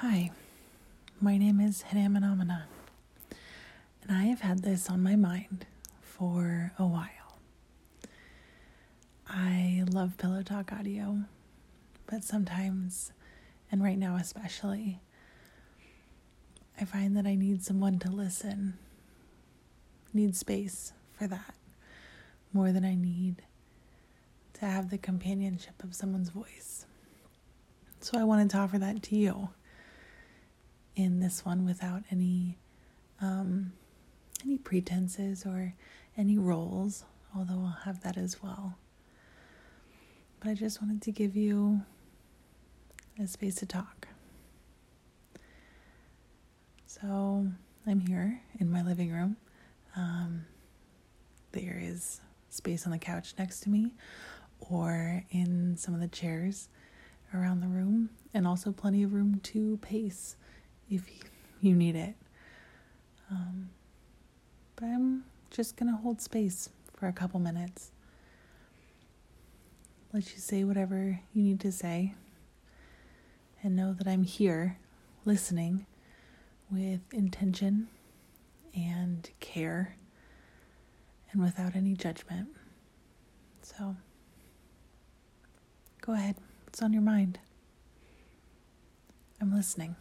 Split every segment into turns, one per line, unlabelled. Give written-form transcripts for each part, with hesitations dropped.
Hi, my name is Hinamanamana, and I have had this on my mind for a while. I love Pillow Talk audio, but sometimes, and right now especially, I find that I need someone to listen, need space for that, more than I need to have the companionship of someone's voice. So I wanted to offer that to you in this one without any pretenses or any roles, although I'll have that as well. But I just wanted to give you a space to talk. So I'm here in my living room. There is space on the couch next to me or in some of the chairs around the room, and also plenty of room to pace if you need it. But I'm just going to hold space for a couple minutes. Let you say whatever you need to say, and know that I'm here listening with intention and care and without any judgment. So go ahead. What's on your mind? I'm listening.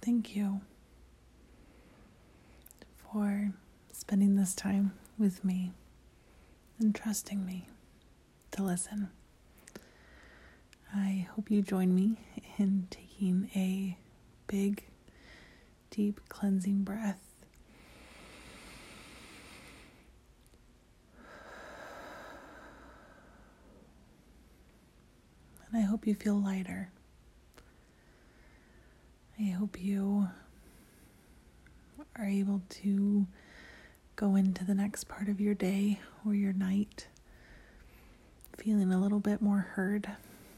Thank you for spending this time with me and trusting me to listen. I hope you join me in taking a big, deep cleansing breath. And I hope you feel lighter. I hope you are able to go into the next part of your day or your night feeling a little bit more heard.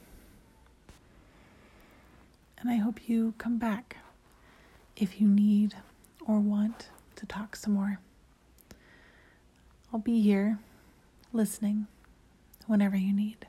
And I hope you come back if you need or want to talk some more. I'll be here listening whenever you need.